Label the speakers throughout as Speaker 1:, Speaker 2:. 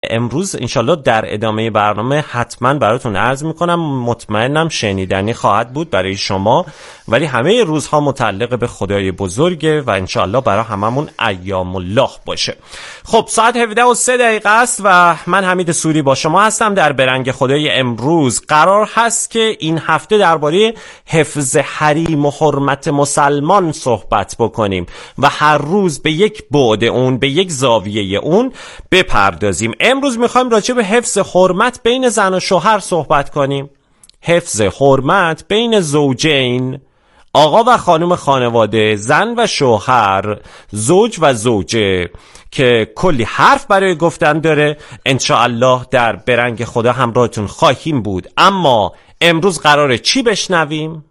Speaker 1: امروز انشالله در ادامه برنامه حتما براتون عرض میکنم، مطمئنم شنیدنی خواهد بود برای شما، ولی همه روزها متعلق به خدای بزرگه و انشالله برای هممون ایام الله باشه. خب ساعت 17:03 است و من حمید سوری با شما هستم در برنگ خدای. امروز قرار هست که این هفته درباره حفظ حریم و حرمت مسلمان صحبت بکنیم و هر روز به یک بعد اون، به یک زاویه اون بپردازیم. امروز میخوایم راجع به حفظ حرمت بین زن و شوهر صحبت کنیم. حفظ حرمت بین زوجین، آقا و خانم خانواده، زن و شوهر، زوج و زوجه، که کلی حرف برای گفتن داره. انشاءالله در برنگ خدا همراهتون خواهیم بود. اما امروز قراره چی بشنویم؟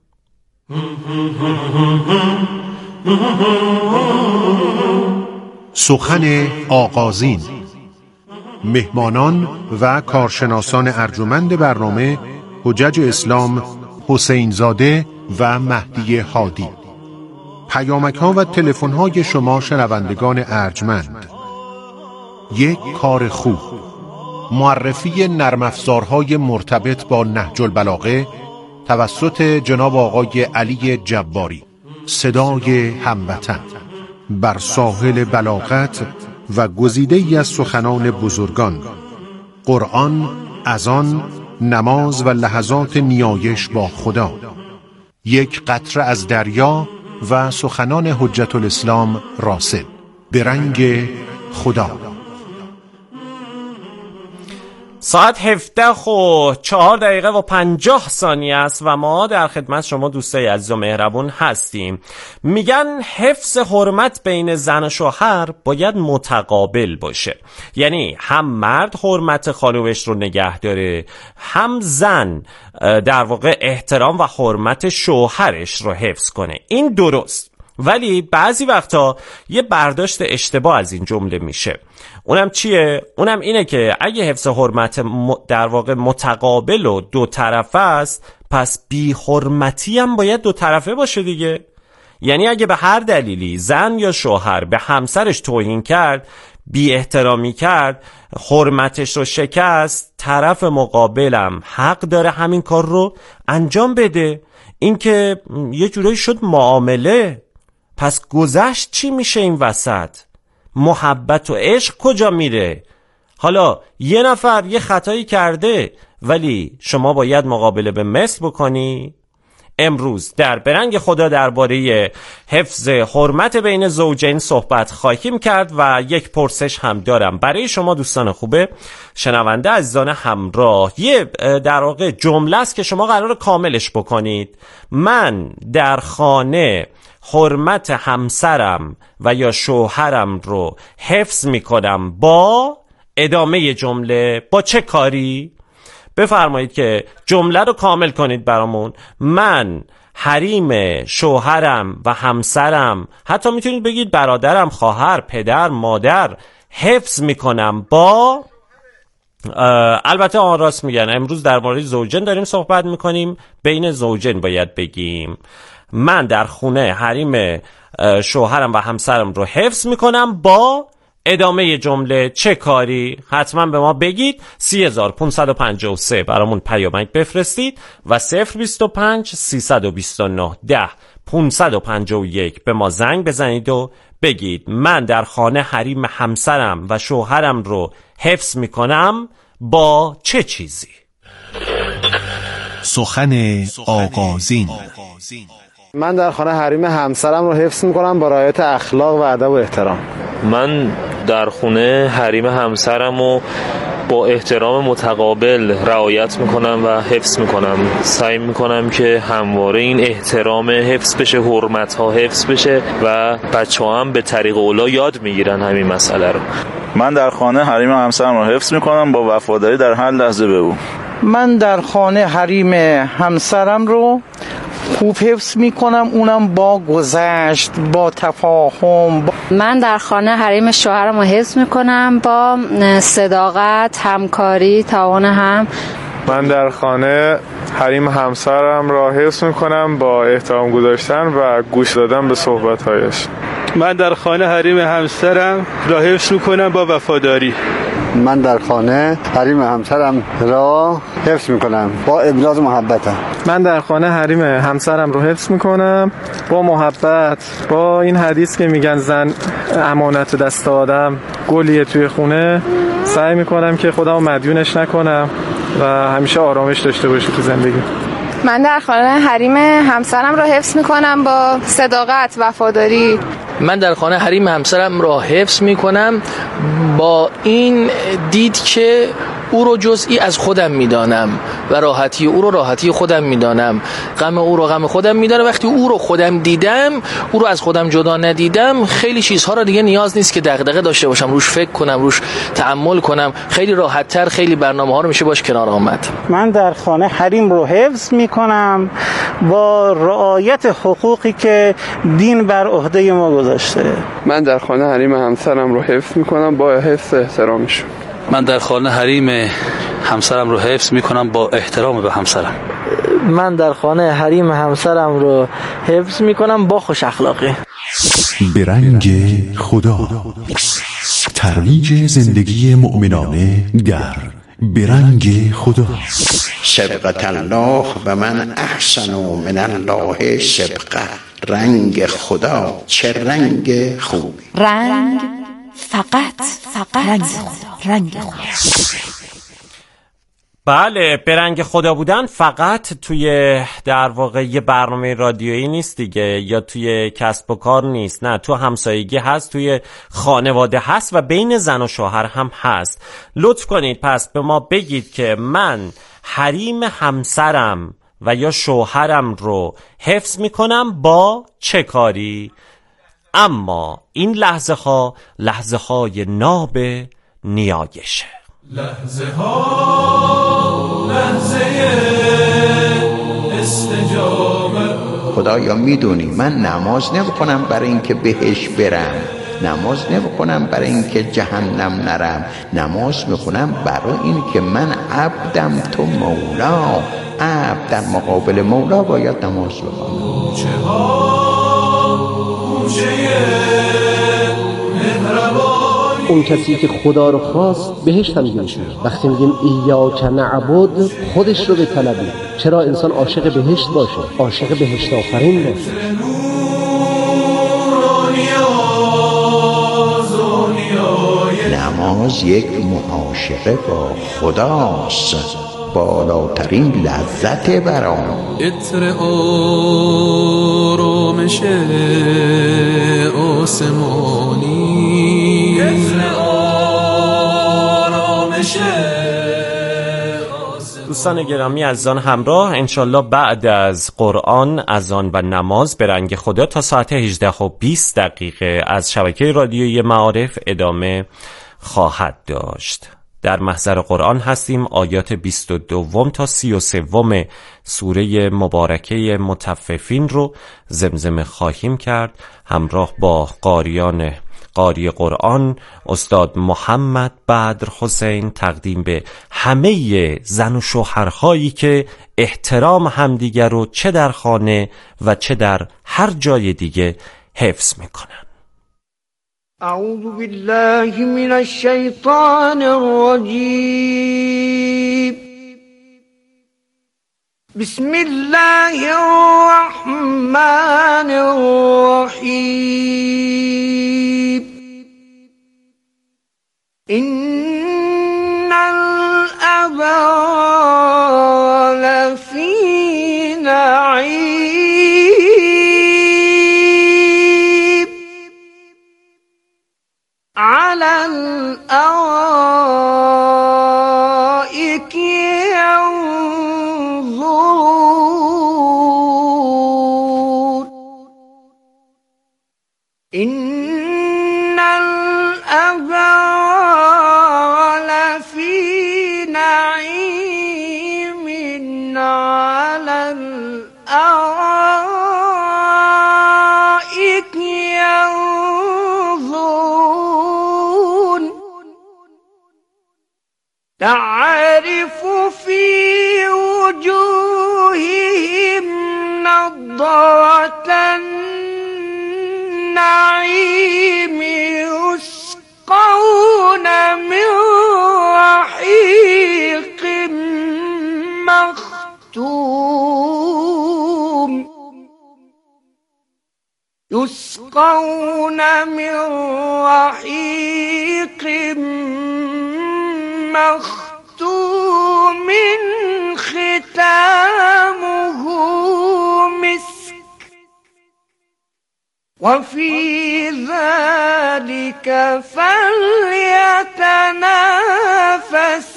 Speaker 2: سخن آغازین. مهمانان و کارشناسان ارجمند برنامه حجج اسلام حسین زاده و مهدی هادی. پیامک ها و تلفن های شما شنوندگان ارجمند. یک کار خوب، معرفی نرم افزارهای مرتبط با نهج البلاغه توسط جناب آقای علی جباری. صدای هموطن بر ساحل بلاغت و گزیده‌ای از سخنان بزرگان، قرآن، اذان، نماز و لحظات نیایش با خدا. یک قطره از دریا و سخنان حجت الاسلام راسل. برنگ خدا.
Speaker 1: ساعت 17:04 است و ما در خدمت شما دوستای عزیز و مهربون هستیم. میگن حفظ حرمت بین زن و شوهر باید متقابل باشه، یعنی هم مرد حرمت خانومش رو نگه داره، هم زن در واقع احترام و حرمت شوهرش رو حفظ کنه. این درست، ولی بعضی وقتا یه برداشت اشتباه از این جمله میشه. اونم چیه؟ اونم اینه که اگه حفظ حرمت در واقع متقابل و دو طرفه است، پس بی حرمتی هم باید دو طرفه باشه دیگه. یعنی اگه به هر دلیلی زن یا شوهر به همسرش توهین کرد، بی احترامی کرد، حرمتش رو شکست، طرف مقابلم حق داره همین کار رو انجام بده. این که یه جورایی شد معامله. پس گذشت چی میشه این وسط؟ محبت و عشق کجا میره؟ حالا یه نفر یه خطایی کرده ولی شما باید مقابله به مثل بکنی. امروز در برنگ خدا درباره حفظ حرمت بین زوجین صحبت خواهیم کرد و یک پرسش هم دارم برای شما دوستان خوبه شنونده عزیزان همراه. یه در واقع جمله است که شما قراره کاملش بکنید. من در خانه حرمت همسرم و یا شوهرم رو حفظ میکنم با ادامه جمله. با چه کاری؟ بفرمایید که جمله رو کامل کنید برامون. من حریم شوهرم و همسرم، حتی میتونید بگید برادرم، خواهر، پدر، مادر، حفظ میکنم با البته آن راست میگن، امروز درباره زوجین داریم صحبت میکنیم، بین زوجین باید بگیم من در خونه حریم شوهرم و همسرم رو حفظ میکنم با ادامه جمله. چه کاری؟ حتما به ما بگید. 3553 برامون پیامک بفرستید و 025 329 10 551 به ما زنگ بزنید و بگید من در خانه حریم همسرم و شوهرم رو حفظ میکنم با چه چیزی.
Speaker 2: سخن آغازین.
Speaker 3: من در خانه حریم همسرم رو حفظ میکنم با رعایت اخلاق و ادب و احترام.
Speaker 4: من در خونه حریم همسرم رو با احترام متقابل رعایت میکنم و حفظ میکنم. سعی میکنم که همواره این احترام حفظ بشه، حرمت ها حفظ بشه و بچه ها هم به طریق اولا یاد میگیرن همین مسئله رو.
Speaker 5: من در خانه حریم همسرم رو حفظ میکنم با وفاداری در هر لحظه به او.
Speaker 6: من در خانه حریم همسرم رو خوب حفظ میکنم، اونم با گذشت، با تفاهم.
Speaker 7: من در خانه حریم شوهرم رو حفظ میکنم با صداقت، همکاری، تعاون هم.
Speaker 8: من در خانه حریم همسرم را حفظ میکنم با احترام گذاشتن و گوش دادن به صحبت‌هایش.
Speaker 9: من در خانه حریم همسرم را حفظ میکنم با وفاداری.
Speaker 3: من در خانه حریم همسرم را حفظ میکنم با ابراز محبتم.
Speaker 8: من در خانه حریم همسرم رو حفظ میکنم با محبت، با این حدیث که میگن زن امانت دست آدم گلیه توی خونه. سعی میکنم که خودمو مدیونش نکنم و همیشه آرامش داشته باشه تو زندگی.
Speaker 9: من در خانه حریم همسرم را حفظ میکنم با صداقت، وفاداری.
Speaker 10: من در خانه حریم همسرم را حفظ میکنم با این دید که او رو جزئی از خودم میدانم و راحتی او رو راحتی خودم میدانم، غم او رو غم خودم میدانم. وقتی او رو خودم دیدم، او رو از خودم جدا ندیدم، خیلی چیزها رو دیگه نیاز نیست که دغدغه داشته باشم، روش فکر کنم، روش تأمل کنم. خیلی راحت‌تر خیلی برنامه‌ها رو میشه باش کنار آمد.
Speaker 6: من در خانه حریم رو حفظ میکنم با رعایت حقوقی که دین بر عهده ما گذاشته.
Speaker 8: من در خانه حریم همسرم رو حفظ میکنم با حفظ احترامش.
Speaker 11: من در خانه حریم همسرم رو حفظ میکنم با احترام به همسرم.
Speaker 12: من در خانه حریم همسرم رو حفظ میکنم با خوش اخلاقی.
Speaker 2: به رنگ خدا، ترویج زندگی مؤمنانه در به رنگ خدا.
Speaker 13: سبقت الله و من احسن من الله سبقه. رنگ خدا چه رنگ خوبی.
Speaker 14: رنگ فقط رنگ خدا.
Speaker 1: بله، به رنگ خدا بودن فقط توی در واقع یه برنامه رادیویی نیست دیگه، یا توی کسب و کار نیست، نه، تو همسایگی هست، توی خانواده هست و بین زن و شوهر هم هست. لطف کنید پس به ما بگید که من حریم همسرم و یا شوهرم رو حفظ میکنم با چه کاری؟ اما این لحظه های ناب نیایشه.
Speaker 15: لحظه استجابه.
Speaker 13: خدایا میدونی من نماز نمیکنم برای اینکه بهش برم، نماز نمیکنم برای اینکه جهنم نرم، نماز میخونم برای اینکه من عبدم، تو مولا. عبد در مقابل مولا باید نماز بخونم.
Speaker 16: اون کسی که خدا رو خواست بهشت هم میشه. وقتی میگیم ایاک نعبد، خودش رو به طلبی. چرا انسان عاشق بهشت باشه، عاشق بهشت آفرین باشه.
Speaker 13: نماز یک معاشقه با خداست، بالاترین لذت برام.
Speaker 15: عطر آرامش آسمانی، عطر آرامش.
Speaker 1: دوستان گرامی عزیزان همراه، انشالله بعد از قرآن، اذان و نماز به رنگ خدا تا ساعت 18:20 از شبکه رادیویی معارف ادامه خواهد داشت. در محضر قرآن هستیم. آیات 22 تا 33 سوره مبارکه مطففین رو زمزمه خواهیم کرد همراه با قاری قرآن استاد محمد بدر حسین، تقدیم به همه زن و شوهرهایی که احترام همدیگر رو چه در خانه و چه در هر جای دیگه حفظ میکنن.
Speaker 17: اعوذ بالله من الشیطان الرجیم. بسم الله الرحمن الرحیم. ان الابرار لفی نعیم على الارائك ينظرون. ان الابرار لفي نعيم على الارائك ينظرون. تعرف في وجوههم نضرة النعيم من رحيق مختوم يسقون من رحيق مختوم ختامه مسك وفي ذلك فليتنافس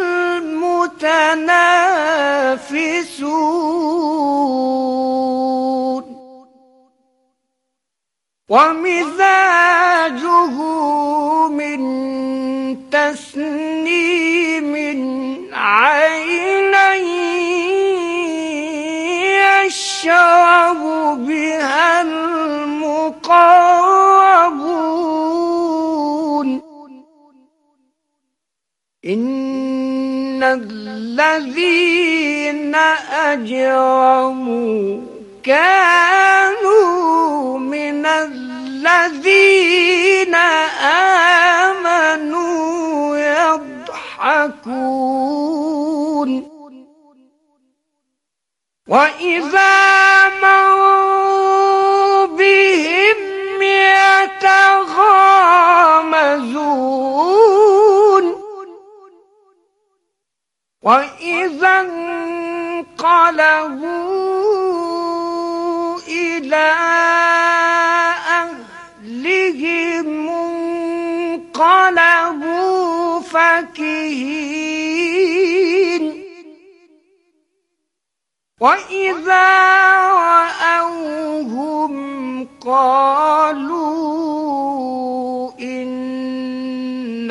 Speaker 17: المتنافسون ومزاجه من تسنيم عينا يشرب بها المقربون إن الذين أجرموا كانوا من الذين آمنوا يضحكون وإذا مروا بهم يتغامزون وإذا انقلبوا إلى أهلهم انقلبوا فكهين وإذا رأوهم قالوا إن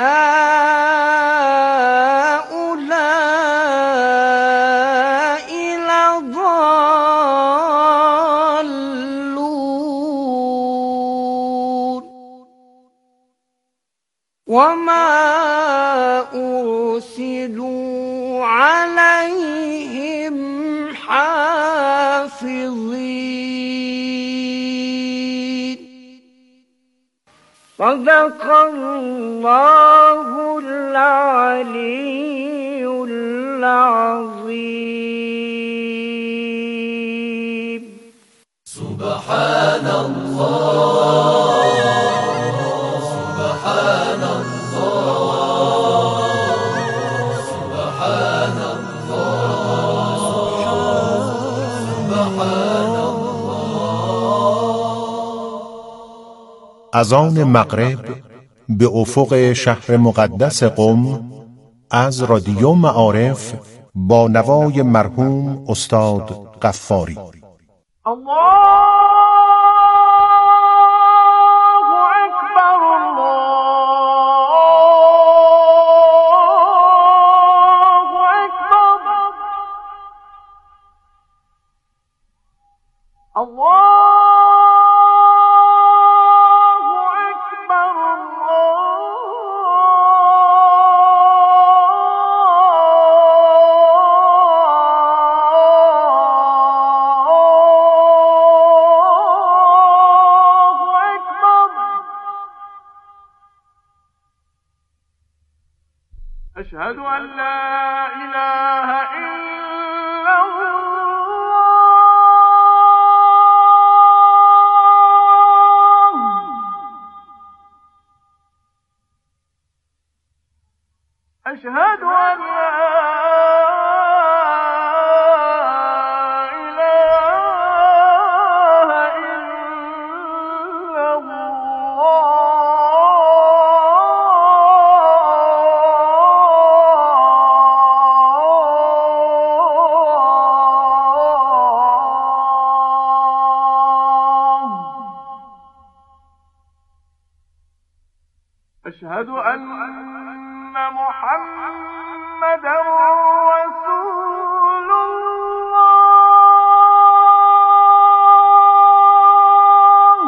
Speaker 17: هؤلاء لضالون وما أرسلوا عليهم حافظين صدق الله العلي العظيم
Speaker 15: سبحان الله سبحان الله سبحان
Speaker 18: از آن مغرب به افق شهر مقدس قم از رادیو معارف با نوای مرحوم استاد غفاری.
Speaker 17: أشهد أن لا إله إلا الله أشهد أن لا أشهد أن محمدا رسول الله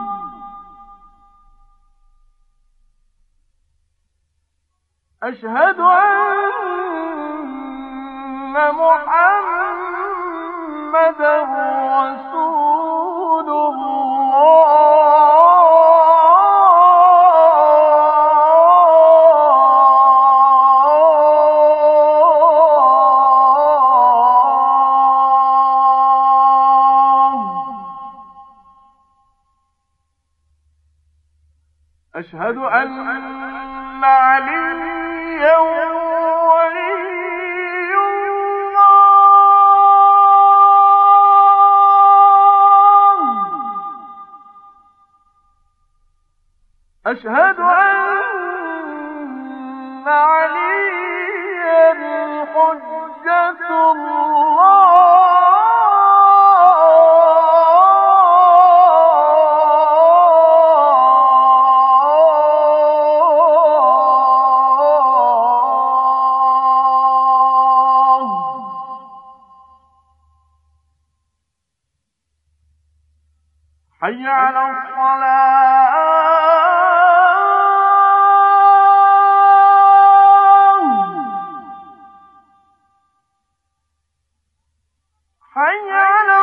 Speaker 17: أشهد أن محمدا رسول الله أشهد أن عليا ولي الله. أشهد أن عليا حجة الله. حي على الصلاة. حي على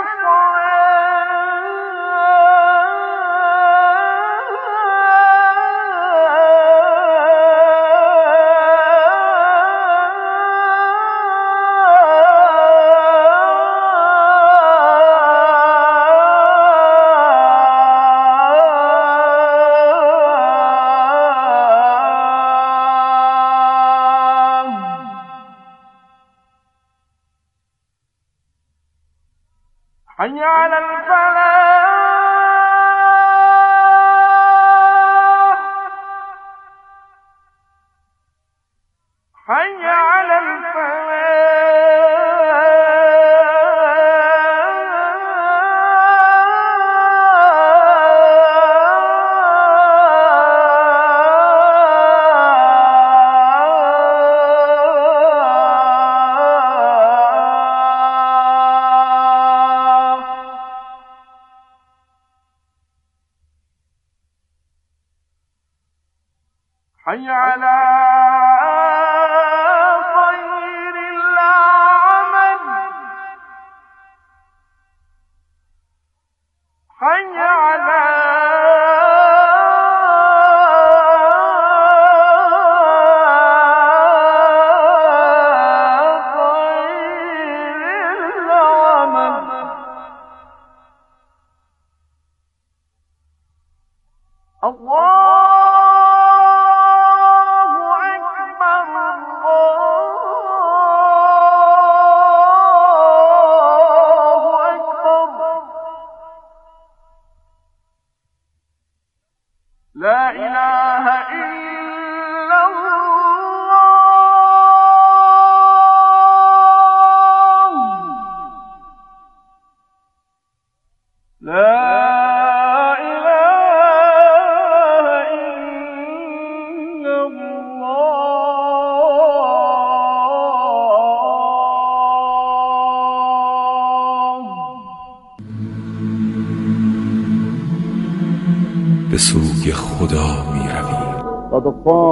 Speaker 17: حي على الفلاح. حي على حي على خير العمل. حي على خير العمل. الله لا إله إلا الله. لا إله إلا الله.
Speaker 2: به سوی خدا می رویم.
Speaker 19: قد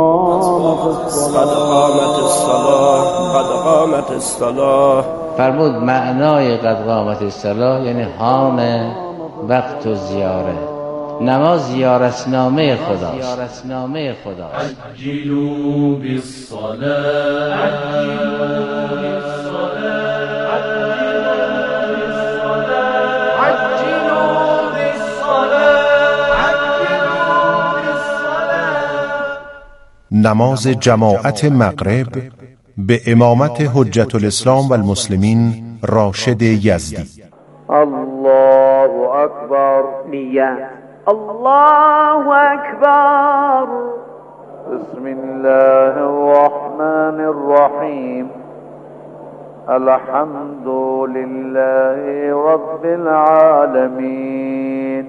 Speaker 19: قامت الصلاة.
Speaker 13: فرمود معنای قد قامت الصلاة یعنی حان وقت و زیاره. نماز زیارتنامه خداست.
Speaker 15: عجلوا بالصلاة.
Speaker 18: نماز جماعت مغرب به امامت حجت الاسلام و المسلمین راشد یزدی.
Speaker 19: الله أكبر.
Speaker 17: نیت. الله أكبر.
Speaker 19: بسم الله الرحمن الرحيم. الحمد لله رب العالمين.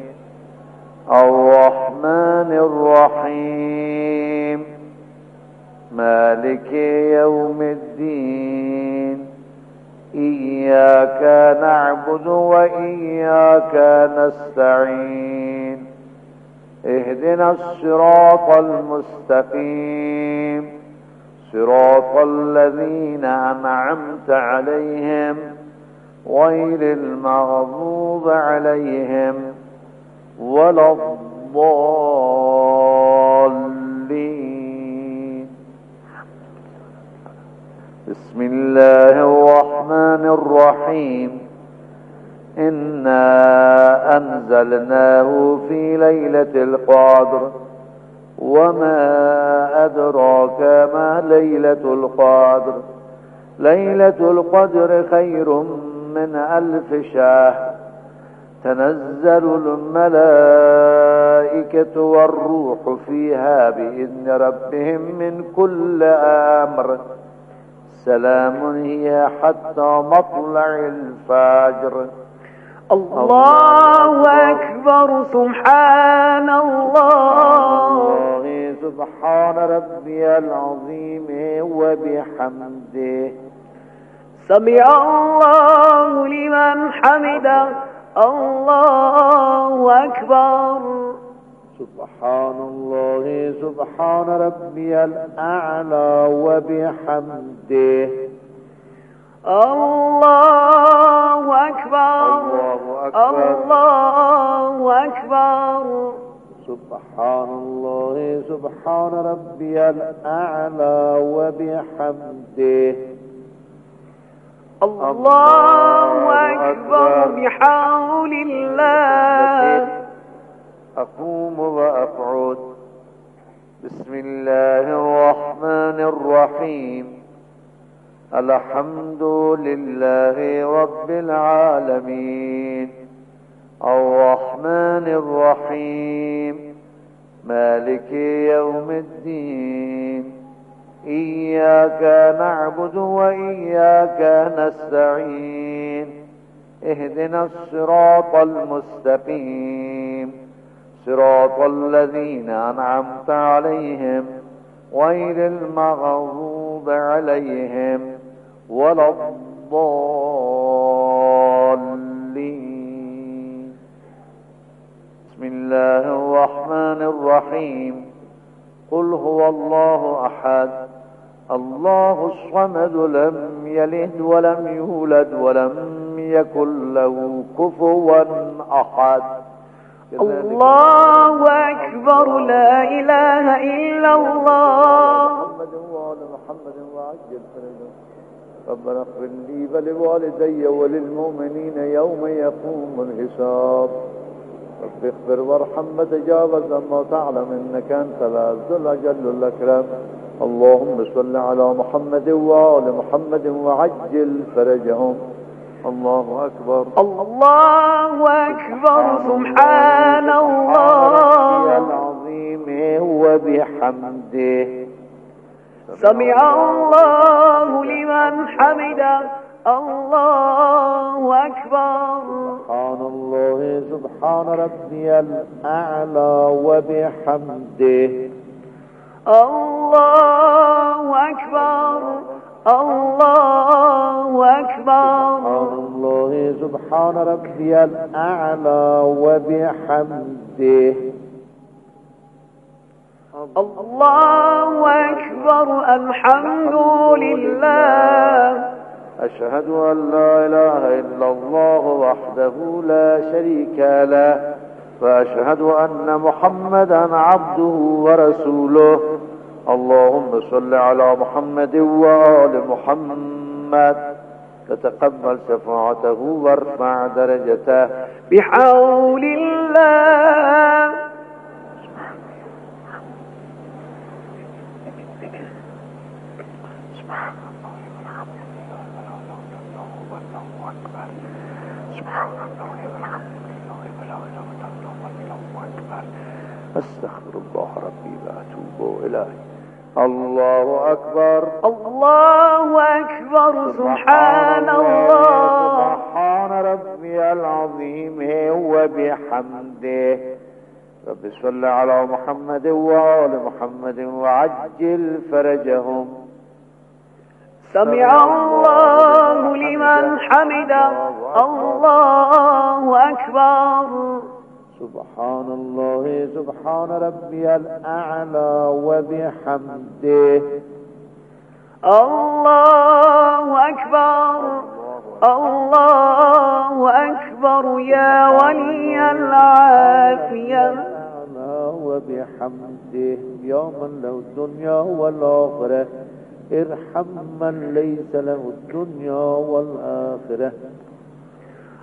Speaker 19: الرحمن الرحيم. مالك يوم الدين. إياك نعبد وإياك نستعين. اهدنا الصراط المستقيم. صراط الذين أنعمت عليهم غير المغضوب عليهم ولا الضالين. بسم الله الرحمن الرحيم. إنا أنزلناه في ليلة القدر وما أدراك ما ليلة القدر ليلة القدر خير من 1000 شهر تنزل الملائكة والروح فيها بإذن ربهم من كل أمر سلام هي حتى مطلع الفجر.
Speaker 17: الله أكبر. سبحان الله.
Speaker 19: سبحان ربي العظيم وبحمده.
Speaker 17: سمع الله لمن حمده. الله أكبر.
Speaker 19: سبحان الله. سبحان ربي الأعلى وبحمده.
Speaker 17: الله أكبر. الله أكبر.
Speaker 19: سبحان الله. سبحان ربي الأعلى وبحمده.
Speaker 17: الله أكبر بحول الله.
Speaker 19: أقوم وأقعد. بسم الله الرحمن الرحيم. الحمد لله رب العالمين الرحمن الرحيم مالك يوم الدين إياك نعبد وإياك نستعين اهدنا الصراط المستقيم صراط الذين أنعمت عليهم غير المغضوب عليهم ولا الضالين. بسم الله الرحمن الرحيم. قل هو الله أحد الله الصمد لم يلد ولم يولد ولم يكن له كفوا أحد.
Speaker 17: الله أكبر. لا إله إلا الله.
Speaker 19: محمد وآل محمد وعجل فرجهم. ربنا اغفر لي ولوالدي وللمؤمنين يوم يقوم الحساب. رب اغفر وارحم وتجاوز ما تعلم إنك أنت العز الأجل الأكرم. اللهم صل على محمد وآل محمد وعجل فرجهم. الله أكبر.
Speaker 17: الله أكبر. سبحان الله
Speaker 19: العظيم وبحمده.
Speaker 17: سمع الله لمن حمده. الله أكبر.
Speaker 19: سبحان الله. سبحان ربي الأعلى وبحمده.
Speaker 17: الله أكبر. الله أكبر.
Speaker 19: سبحان الله. سبحان ربي الأعلى وبحمده.
Speaker 17: الله أكبر. الحمد لله.
Speaker 19: أشهد أن لا إله إلا الله وحده لا شريك له وأشهد أن محمدا عبده ورسوله. اللهم صل على محمد وآل محمد تتقبل شفاعته وارفع درجته
Speaker 17: بحول الله.
Speaker 19: أستغفر الله ربي وأتوب إليه. الله أكبر.
Speaker 17: الله أكبر. سبحان الله.
Speaker 19: سبحان ربي العظيم وبحمده. رب صل على محمد وآل محمد وعجل فرجهم.
Speaker 17: سمع الله لمن حمده. الله أكبر.
Speaker 19: سبحان الله. سبحان ربي الأعلى وبحمده.
Speaker 17: الله أكبر. الله أكبر. يا ولي العافية.
Speaker 19: وبحمده. يا من له الدنيا والآخرة ارحم من ليس له الدنيا والآخرة.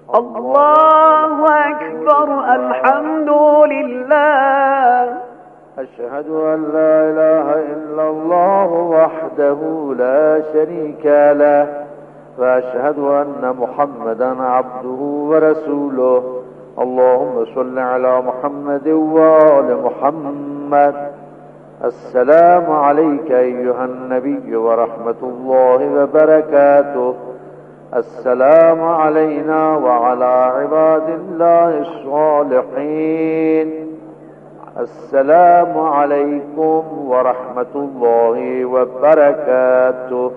Speaker 17: الله أكبر. الحمد لله.
Speaker 19: أشهد أن لا إله إلا الله وحده لا شريك له وأشهد أن محمدا عبده ورسوله اللهم صل على محمد وآل محمد. السلام عليك أيها النبي ورحمة الله وبركاته. السلام علينا وعلى عباد الله الصالحين. السلام عليكم ورحمة الله وبركاته.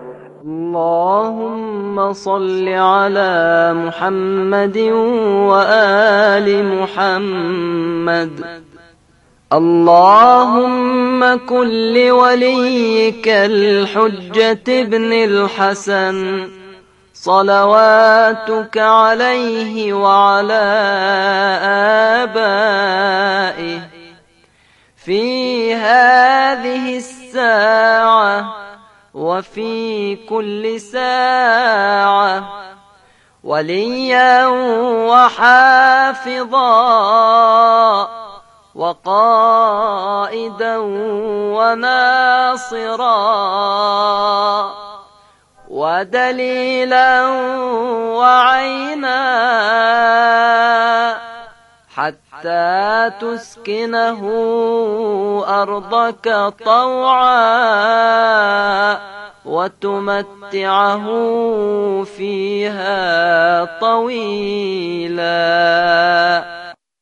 Speaker 17: اللهم صل على محمد وآل محمد. اللهم كن لوليك الحجة ابن الحسن صلواتك عليه وعلى آبائه في هذه الساعة وفي كل ساعة وليا وحافظا وقائدا وناصرا ودليلا وعينا حتى تسكنه أرضك طوعا وتمتعه فيها طويلا.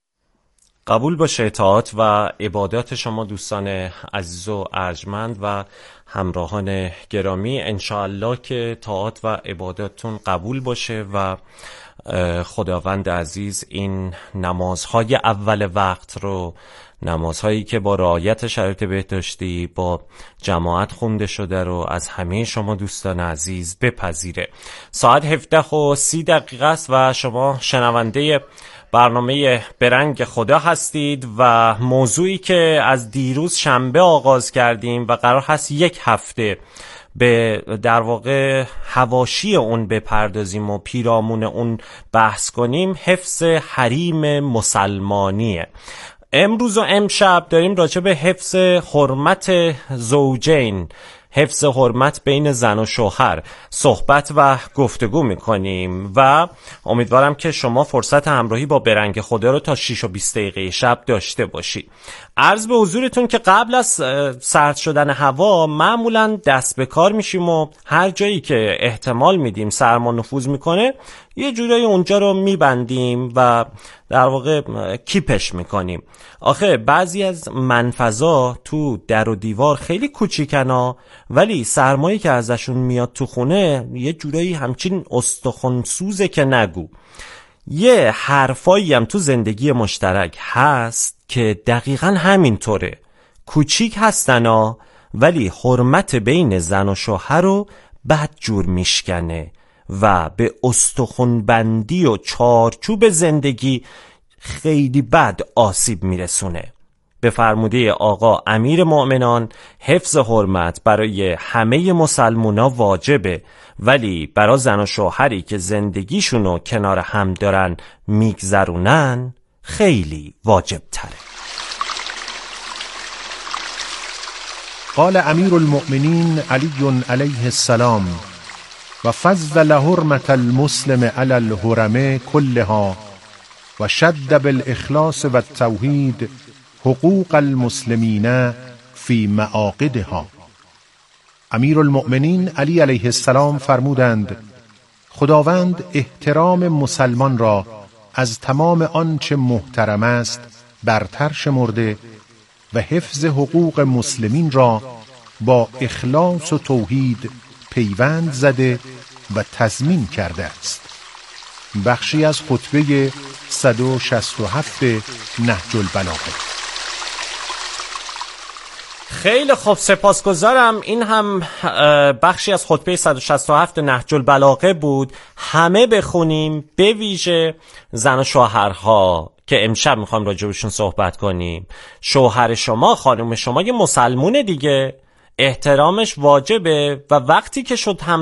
Speaker 1: قبول باشه اطاعت و عبادات شما دوستان عزیز و ارجمند و همراهان گرامی. انشاءالله که طاعت و عباداتتون قبول باشه و خداوند عزیز این نمازهای اول وقت رو، نمازهایی که با رعایت شرایط بهداشتی با جماعت خونده شده رو از همه شما دوستان عزیز بپذیره. ساعت 17:30 است و شما شنونده برنامه برنگ خدا هستید و موضوعی که از دیروز شنبه آغاز کردیم و قرار هست یک هفته به در واقع حواشی اون بپردازیم و پیرامون اون بحث کنیم، حفظ حریم مسلمانیه. امروز و امشب داریم راجع به حفظ حرمت زوجین، حفظ حرمت بین زن و شوهر صحبت و گفتگو میکنیم و امیدوارم که شما فرصت همراهی با برنگ خدا رو تا 6:20 شب داشته باشید. عرض به حضورتون که قبل از سرد شدن هوا معمولا دست به کار میشیم و هر جایی که احتمال میدیم سرما نفوذ میکنه یه جورایی اونجا رو میبندیم و در واقع کیپش میکنیم. آخه بعضی از منفذا تو در و دیوار خیلی کوچیکنا، ولی سرمایی که ازشون میاد تو خونه یه جورایی همچین استخوانسوزه که نگو. یه حرفایی هم تو زندگی مشترک هست که دقیقاً همینطوره، کوچیک هستنا ولی حرمت بین زن و شوهر رو بد جور میشکنه و به استخوان‌بندی و چارچوب زندگی خیلی بد آسیب میرسونه. به فرموده آقا امیر مؤمنان حفظ حرمت برای همه مسلمونا واجبه، ولی برای زن و شوهری که زندگیشونو کنار هم دارن میگذرونن خیلی واجب تره.
Speaker 18: قال امیر المؤمنین علی علیه السلام و فضل حرمت المسلم علی الحرم كلها و شد بالاخلاص و التوحید حقوق المسلمین فی معاقدها. امیر المؤمنین علی علیه السلام فرمودند خداوند احترام مسلمان را از تمام آنچه محترم است برتر شمرده و حفظ حقوق مسلمین را با اخلاص و توحید پیوند زده و تضمین کرده است. بخشی از خطبه 167 نهج البلاغه.
Speaker 1: خیلی خوب، سپاسگزارم. این هم بخشی از خطبه 167 نهج البلاغه بود. همه بخونیم، به ویژه زن و شوهرها که امشب میخوام راجبشون صحبت کنیم. شوهر شما، خانم شما یه مسلمونه دیگه، احترامش واجبه و وقتی که شد هم